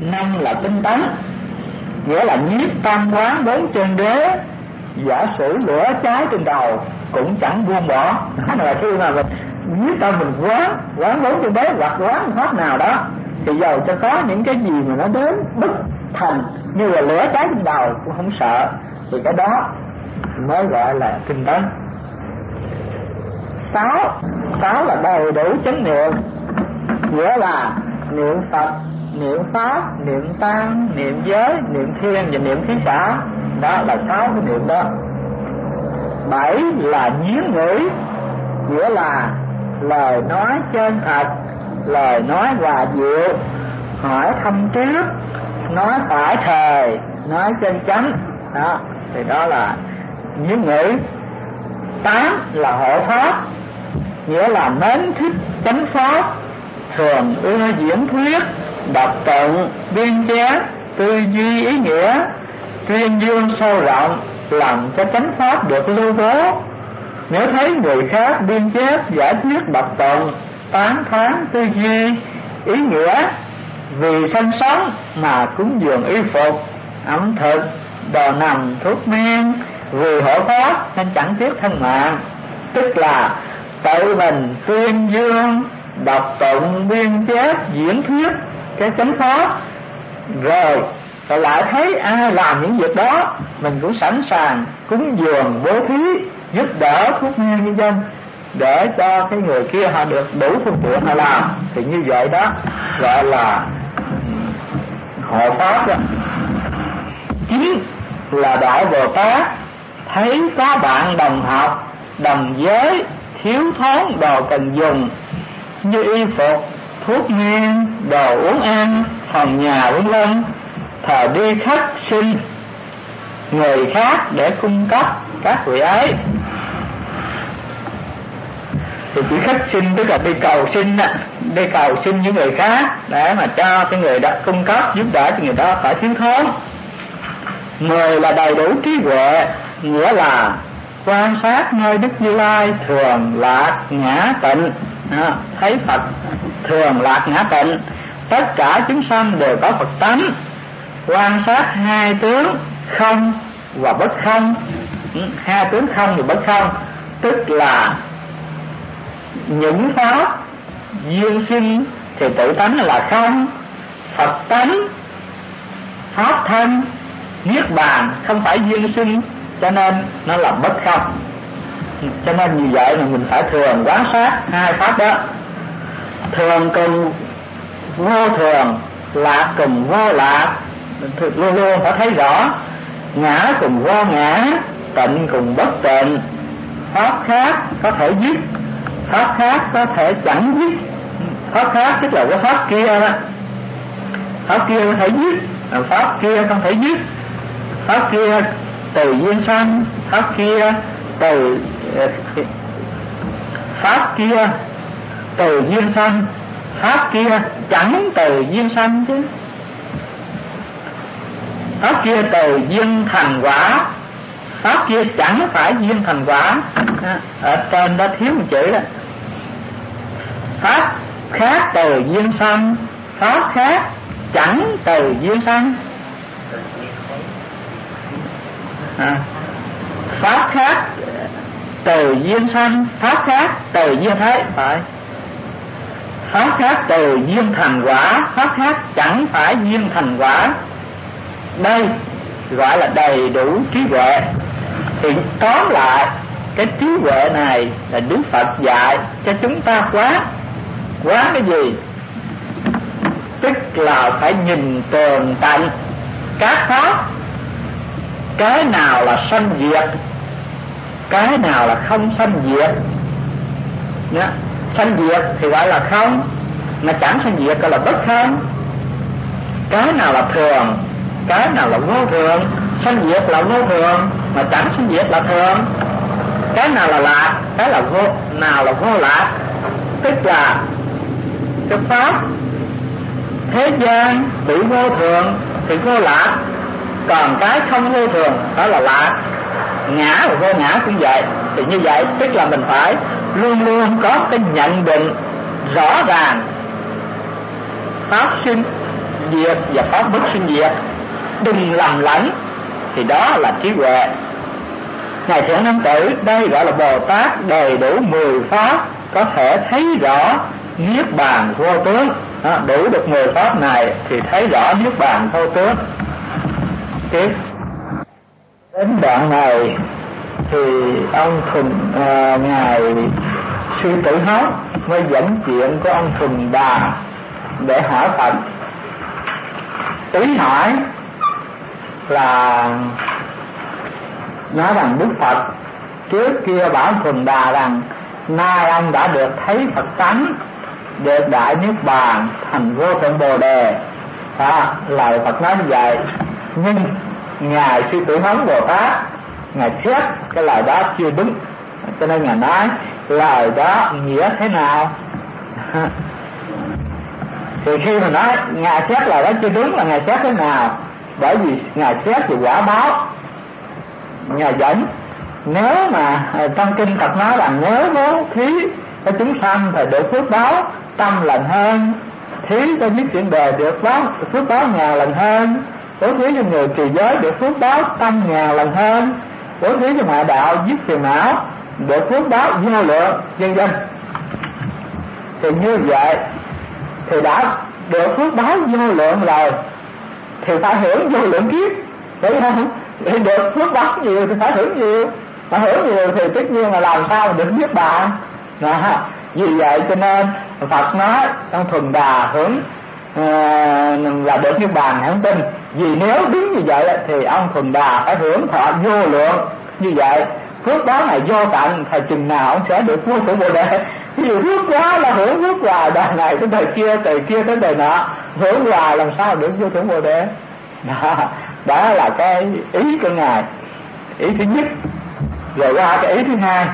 năm là tinh tấn, nghĩa là nhiếp tam quán bốn chân đế. Giả sử lửa cháy trên đầu cũng chẳng buông bỏ. Đó là khi mà mình nhiếp tâm mình quán bốn chân đế hoặc quán pháp nào đó, thì dầu cho có những cái gì mà nó đến bất thành như là lửa cháy trên đầu cũng không sợ, thì cái đó mới gọi là tinh tấn. Sáu là đầy đủ chánh niệm, nghĩa là niệm Phật, niệm Pháp, niệm Tăng, niệm giới, niệm Thiên và niệm Thí Xã. Đó là 6 cái niệm đó. 7 là nhiến ngữ, nghĩa là lời nói chân thật, lời nói hòa diệu, hỏi thăm trước, nói phải thời, nói chân chánh. Đó, thì đó là nhiến ngữ. 8 là hộ pháp, nghĩa là mến thích chánh pháp, thường ưa diễn thuyết, đọc tụng, biên chép, tư duy ý nghĩa, tuyên dương sâu rộng, làm cho chánh pháp được lưu bố. Nếu thấy người khác biên chép, giải thuyết, đọc tụng, tán thán, tư duy ý nghĩa, vì sanh sống mà cúng dường y phục, ẩm thực, đồ nằm, thuốc men, vì hộ pháp nên chẳng tiếc thân mạng. Tức là tự mình tuyên dương, đọc tụng, biên chép, diễn thuyết cái chánh pháp, rồi lại thấy ai làm những việc đó, mình cũng sẵn sàng cúng dường, bố thí, giúp đỡ, thuốc men nhân dân, để cho cái người kia họ được đủ phương tiện họ làm. Thì như vậy đó gọi là hộ pháp đó. 9 là Đại Bồ Tát, thấy có bạn đồng học, đồng giới, thiếu thốn đồ cần dùng như y phục, thuốc men, đồ uống ăn, phòng nhà vân vân, thờ đi khách xin người khác để cung cấp các vị ấy. Thì chỉ khách xin tức là đi cầu xin, đi cầu xin những người khác để mà cho cái người đó cung cấp giúp đỡ cho người đó phải thiếu thốn. 10 là đầy đủ trí huệ, nghĩa là quan sát nơi Đức Như Lai thường lạc ngã tịnh, thấy Phật thường lạc ngã tịnh, tất cả chúng sanh đều có Phật tánh. Quan sát hai tướng không và bất không, hai tướng không và bất không, tức là những pháp duyên sinh thì tự tánh là không, Phật tánh, pháp thân, niết bàn không phải duyên sinh, cho nên nó là bất không. Cho nên như vậy mà mình phải thường quán sát hai pháp đó. Thường cùng vô thường, lạc cùng vô lạc, luôn luôn phải thấy rõ. Ngã cùng vô ngã, tịnh cùng bất tịnh. Pháp khác có thể dứt, pháp khác có thể chẳng dứt. Pháp khác tức là cái pháp kia đó, pháp kia có thể dứt, pháp kia không thể dứt. Pháp kia từ duyên sanh, pháp kia từ duyên sanh, pháp kia chẳng từ duyên sanh chứ. Pháp kia từ duyên thành quả, pháp kia chẳng phải duyên thành quả. Ở trên đó thiếu một chữ đó. Pháp khác từ duyên sanh, pháp khác chẳng từ duyên sanh. Pháp khác từ duyên sanh, pháp khác từ duyên thế, phải. Pháp khác từ duyên thành quả, pháp khác chẳng phải duyên thành quả. Đây gọi là đầy đủ trí huệ. Thì tóm lại cái trí huệ này là Đức Phật dạy cho chúng ta quán cái gì? Tức là phải nhìn tường tận các pháp, cái nào là sanh diệt, cái nào là không sanh diệt. Sanh diệt thì gọi là không, mà chẳng sanh diệt gọi là bất không. Cái nào là thường, cái nào là vô thường. Sanh diệt là vô thường, mà chẳng sanh diệt là thường. Cái nào là lạc, cái là nào là vô lạc. Tức là cái pháp thế gian bị vô thường thì vô lạc, còn cái không vô thường đó là lạc. Ngã và vô ngã cũng vậy. Thì như vậy tức là mình phải luôn luôn có cái nhận định rõ ràng. Pháp sinh diệt và pháp bất sinh diệt, đừng lầm lẫn, thì đó là trí huệ. Ngài Thiện Nam Tử đây gọi là Bồ Tát đầy đủ 10 pháp, có thể thấy rõ niết bàn vô tướng. Đủ được 10 pháp này thì thấy rõ niết bàn vô tướng. Tiếp đến đoạn này thì ông ngài Sư Tử Hống mới dẫn chuyện của ông Thuần Đà để hỏi Phật. Ý hỏi là nói rằng Đức Phật trước kia bảo Thuần Đà rằng nay ông đã được thấy Phật tánh, được đại niết bàn, thành vô thượng Bồ Đề. Lời Phật nói như vậy, nhưng ngài Sư Tử Hống Bồ Tát ngài xét cái lời đó chưa đúng, cho nên ngài nói lời đó nghĩa thế nào. Thì khi mà nói ngài xét lời đó chưa đúng là ngài xét thế nào? Bởi vì ngài xét về quả báo. Ngài dẫn nếu mà trong kinh Phật nói là nếu bố thí cho chúng sanh thì được phước báo trăm lần hơn, thí cho những chuyện đời được phước báo 1000 lần hơn, bố thí cho người trì giới được phước báo 100.000 lần hơn, bố thí cho ngoại đạo giết phiền não được phước báo vô lượng, vân vân. Thì như vậy thì đã được phước báo vô lượng rồi thì phải hưởng vô lượng kiếp, đúng không? Để được phước báo nhiều thì phải hưởng nhiều, mà hưởng nhiều thì tất nhiên là làm sao được niết bàn. Vì vậy cho nên Phật nói trong Thuần Đà hưởng là được niết bàn, không tin. Vì nếu đúng như vậy thì ông Thuần Đà phải hưởng thọ vô lượng. Như vậy phước báo này vô tận, thời chừng nào ông sẽ được vô thượng Bồ Đề. Ví dụ phước quá là hưởng phước hoài, đời này tới đời kia tới đời nọ, hưởng hoài làm sao được vô thượng Bồ Đề. Đó là cái ý của ngài, ý thứ nhất. Rồi qua cái ý thứ hai,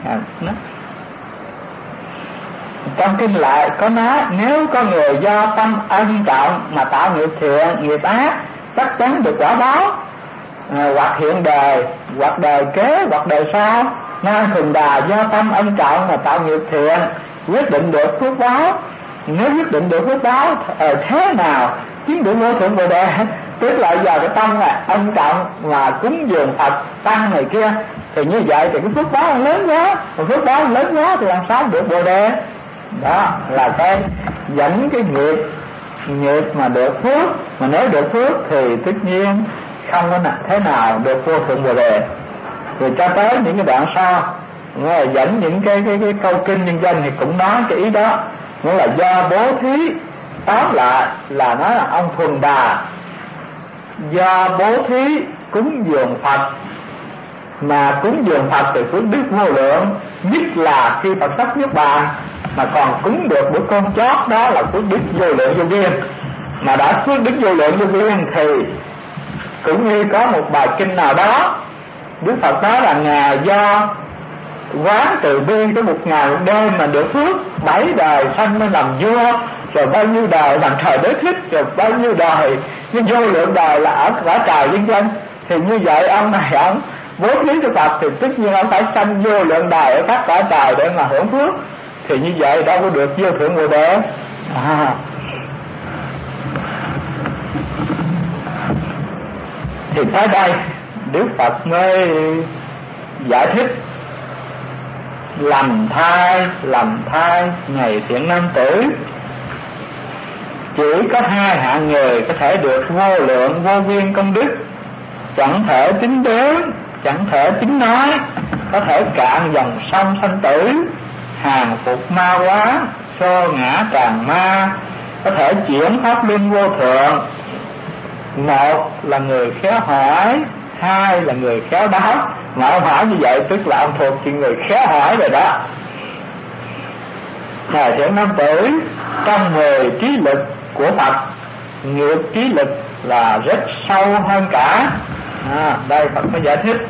trong kinh lại có nói nếu có người do tâm ân trọng mà tạo nghiệp thiện nghiệp ác chắc chắn được quả báo, hoặc hiện đời hoặc đời kế hoặc đời sau. Nên Thuần Đà do tâm ân trọng mà tạo nghiệp thiện quyết định được phước báo. Nếu quyết định được phước báo thế nào kiếm được vô thượng Bồ Đề, tức là giờ cái tâm là ân trọng mà cúng dường Phật tăng này kia, thì như vậy thì cái phước báo lớn quá, mà phước báo lớn quá thì làm sao được Bồ Đề. Đó là cái dẫn cái nghiệp mà được phước, mà nếu được phước thì tất nhiên không có thế nào được vô thượng Bồ Đề. Rồi cho tới những cái đoạn sau dẫn những cái câu kinh nhân dân thì cũng nói cái ý đó, nghĩa là do bố thí. Tóm lại là nói là ông Thuần Đà do bố thí cúng dường Phật, mà cúng dường Phật thì phước đức vô lượng, nhất là khi Phật sắp niết bàn mà còn cúng được bữa con chót, đó là phước đức vô lượng vô biên. Mà đã phước đức vô lượng vô biên thì cũng như có một bài kinh nào đó Đức Phật nói là ngài do quán từ bi tới 1.000 một đêm mà được phước 7 đời sanh mới làm vua, rồi bao nhiêu đời làm trời đế thích, rồi bao nhiêu đời nhưng vô lượng đời là ở quả trời vân vân. Thì như vậy ông này ông bố thí cho Phật thì tất nhiên ông phải sanh vô lượng đời ở các quả trời để mà hưởng phước, thì như vậy đâu có được vô thượng Bồ Đề. Thì tới đây Đức Phật mới giải thích lầm thai ngày Thiện Nam Tử, chỉ có 2 hạng người có thể được vô lượng vô biên công đức, chẳng thể tính đếm, chẳng thể tính nói, có thể cạn dòng sông sanh tử, hàng phục ma quá, xô ngã tràn ma, có thể chuyển pháp luân vô thượng. Một là người khéo hỏi, 2 là người khéo đáp. Mà ông hỏi như vậy tức là ông thuộc chuyện người khéo hỏi rồi đó. Ngài Thiện Nam Tử trong 10 trí lực của Phật, nghiệp trí lực là rất sâu hơn cả. Đây Phật mới giải thích.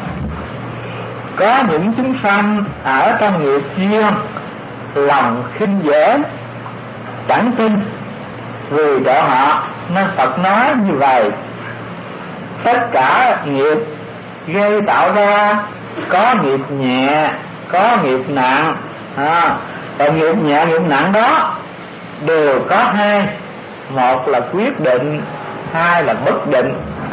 Có những chúng sanh ở trong nghiệp duyên lòng khinh dễ, chẳng tin vì độ họ, nên Phật nói như vậy. Tất cả nghiệp gây tạo ra có nghiệp nhẹ, có nghiệp nặng. Và nghiệp nhẹ nghiệp nặng đó đều có một là quyết định, hai là bất định.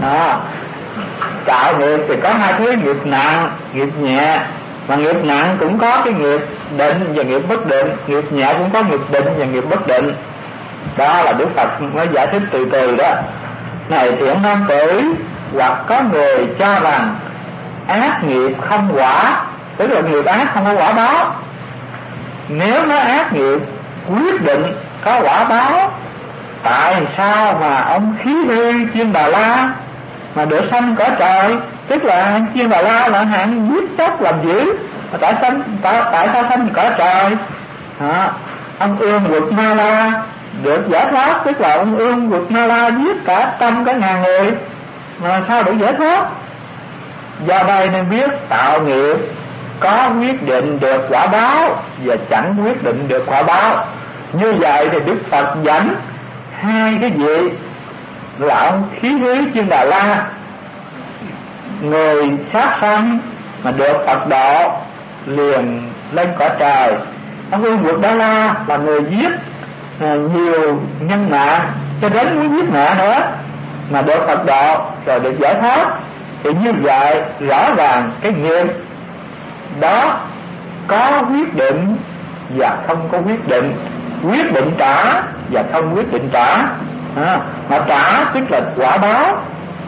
Tạo nghiệp thì có hai thứ, nghiệp nặng, nghiệp nhẹ. Mà nghiệp nặng cũng có cái nghiệp định và nghiệp bất định, nghiệp nhẹ cũng có nghiệp định và nghiệp bất định. Đó là Đức Phật mới giải thích từ từ đó. Này thiện nam tử, hoặc có người cho rằng ác nghiệp không quả, tức là nghiệp ác không có quả báo. Nếu nó ác nghiệp quyết định có quả báo, tại sao mà ông Khí Hư Chiên Đà La mà được sanh cõi trời? Tức là Chiên Đà La là hạng giết chóc làm dữ, tại sao sanh cõi trời? Ông Ương Quật Ma La được giải thoát, tức là ông Ương Quật Ma La giết cả trăm cả ngàn người mà sao được giải thoát? Do đây nên biết tạo nghiệp có quyết định được quả báo và chẳng quyết định được quả báo. Như vậy thì Đức Phật dẫn hai cái vị là ông Khí Hư Chiên Đà La, người sát sanh mà được Phật độ liền lên cõi trời. Ông Ương Quật Đà La là người giết nhiều nhân mạng cho đến muốn giết mẹ nữa mà được Phật độ rồi được giải thoát. Thì như vậy rõ ràng cái nghiệp đó có quyết định và không có quyết định, quyết định trả và không quyết định trả. Mà trả tức là quả báo.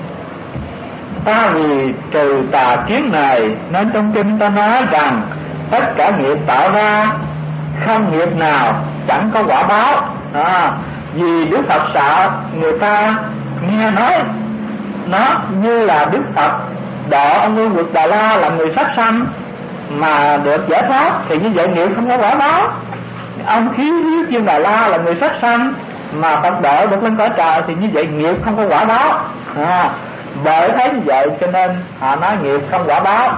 Ta vì trừ tà kiến này nên trong kinh ta nói rằng tất cả nghiệp tạo ra không nghiệp nào chẳng có quả báo. Vì Đức Phật sợ người ta nghe nói nó như là Đức Phật độ ông Ương Quật Đà La là người sát sanh mà được giải thoát, thì như vậy nghiệp không có quả báo. Ông Khí Hư Chiên Đà La là người sát sanh mà Phật độ được lên cõi trời, thì như vậy nghiệp không có quả báo. Bởi thế như vậy cho nên họ nói nghiệp không quả báo.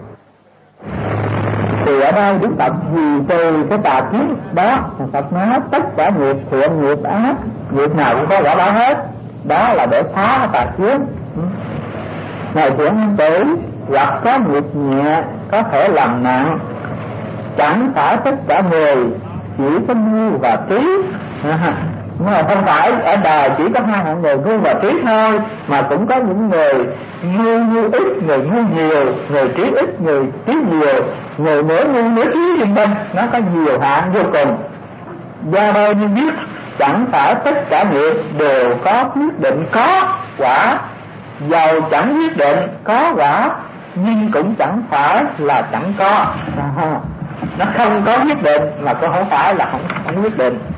Thì ở đây Đức Phật vì từ cái tà kiến đó, Phật nói tất cả nghiệp thiện nghiệp ác, nghiệp nào cũng có quả báo hết. Đó là để phá cái tà kiến. Này thiện nam tử, hoặc có nghiệp nhẹ có thể làm nặng, chẳng phải tất cả người chỉ có ngu và trí. Mà không phải ở đời chỉ có hai hạng người ngu và trí thôi, mà cũng có những người ngu ít, người ngu nhiều, người trí ít, người trí nhiều, người nửa ngu nửa trí vân vân. Nó có nhiều hạng vô cùng. Do đây nên biết chẳng phải tất cả nghiệp đều có quyết định có quả, dầu chẳng quyết định có quả nhưng cũng chẳng phải là chẳng có. Nó không có quyết định mà cũng không phải là không quyết định.